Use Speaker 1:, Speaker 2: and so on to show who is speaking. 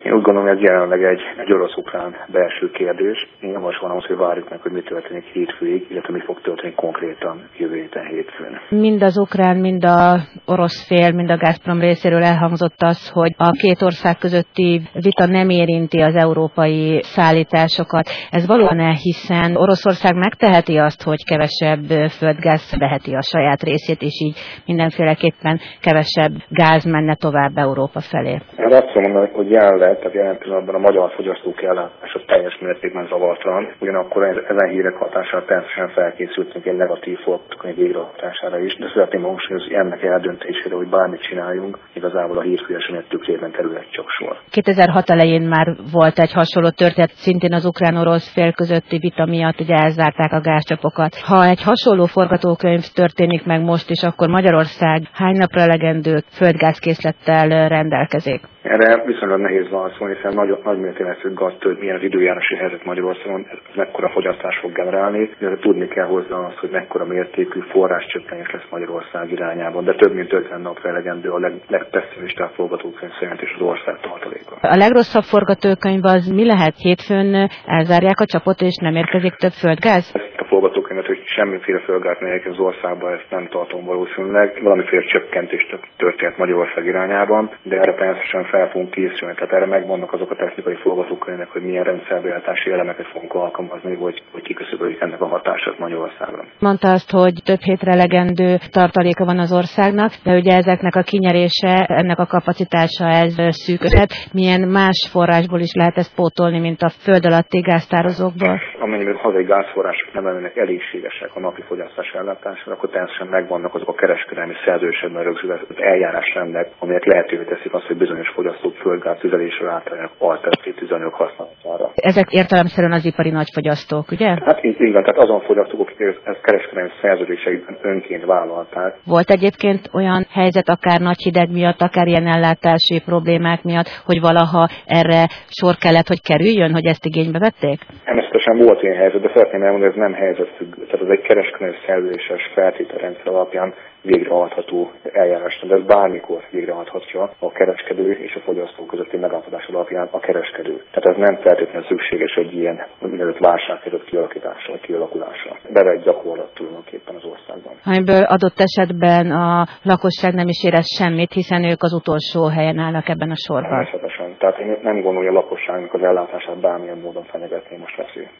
Speaker 1: Én úgy gondolom, hogy ez jelenleg egy orosz-ukrán belső kérdés. Én javasolom azt, hogy várjuk meg, hogy mi történik hétfőig, illetve mi fog történni konkrétan jövő héten hétfőn.
Speaker 2: Mind az ukrán, mind a orosz fél, mind a Gazprom részéről elhangzott az, hogy a két ország közötti vita nem érinti az európai szállításokat. Ez valóban hiszen Oroszország megteheti azt, hogy kevesebb földgáz veheti a saját részét, és így mindenféleképpen kevesebb gáz menne tovább Európa felé.
Speaker 1: Én azt mondom, hogy jelenleg, tehát jelen pillanatban a magyar fogyasztók ellátása teljes mértékben zavartalan. Ugyanakkor ezen hírek hatására természetesen felkészültünk egy negatív forgatókönyv végrehajtására is, de szeretném hangsúlyozni, hogy ennek eldöntésére, hogy bármit csináljunk, igazából a hírhű esemény tükrében kerülhet csak sor.
Speaker 2: 2006 elején már volt egy hasonló történet, szintén az ukrán-orosz fél közötti vita miatt ugye elzárták a gázcsapokat. Ha egy hasonló forgatókönyv történik meg most is, akkor Magyarország hány napra elegendő földgázkészlettel rendelkezik?
Speaker 1: Erre viszonylag nehéz válaszolni, hiszen nagy mértékben függ attól, hogy milyen az időjárási helyzet Magyarországon, ez mekkora fogyasztás fog generálni, illetve tudni kell hozzá azt, hogy mekkora mértékű forráscsökkenés lesz Magyarország irányában, de több mint 50 napra elegendő a legpesszimistább forgatókönyv szerint is az ország tartaléka.
Speaker 2: A legrosszabb forgatókönyv az mi lehet? Hétfőn elzárják a csapot és nem érkezik több földgáz?
Speaker 1: A forgatókönyvet, hogy semmiféle földgáz ne érkezik az országba, ezt nem tartom valószínűleg. Valamiféle csökkentés történt Magyarország irányában, de erre természetesen fel fogunk készülni. Tehát erre megvannak azok a technikai forgatókönyvek, hogy milyen rendszerbeállítási elemeket fogunk alkalmazni, hogy kiküszöböljük ennek a hatását Magyarországra.
Speaker 2: Mondta azt, hogy több hétre elegendő tartaléka van az országnak, de ugye ezeknek a kinyerése, ennek a kapacitása ez szűkösebb. Milyen más forrásból is lehet ezt pótolni, mint a föld alatti gáztározókból?
Speaker 1: Amennyiben hazai gázforrások nem lennének elégségesek a napi fogyasztás ellátásra, akkor természetesen megvannak azok a kereskedelmi szerződésekben rögzített eljárásrendek, amelyek lehetővé teszik azt, hogy bizonyos fogyasztók földgáz tüzelésre átálljanak alternatív tüzelőanyag használatára.
Speaker 2: Ezek értelemszerűen az ipari nagyfogyasztók, ugye?
Speaker 1: Hát így van, tehát azon fogyasztók, akik ezt kereskedelmi szerződésekben önként vállalták.
Speaker 2: Volt egyébként olyan helyzet, akár nagy hideg miatt, akár ilyen ellátási problémák miatt, hogy valaha erre sor kellett, hogy kerüljön, hogy ezt igénybe vették?
Speaker 1: Természetesen volt ilyen helyzet, de szeretném elmondani, hogy ez nem helyzetfüggő. Tehát ez egy kereskedelmi szerződéses feltételrendszer alapján végrehajtható eljárás, de ez bármikor végrehajthatja a kereskedő és a fogyasztó közötti megállapodás alapján a kereskedő. Tehát ez nem feltétlenül szükséges egy ilyen úgynevezett válsághelyzet kialakításra, kialakulásra. Bevett gyakorlat tulajdonképpen az országban.
Speaker 2: Amiből adott esetben a lakosság nem is érez semmit, hiszen ők az utolsó helyen állnak ebben a sorban.
Speaker 1: Természetesen. Tehát én nem gondolom, hogy a lakosságnak az ellátását bármilyen módon fenyegetné most veszély.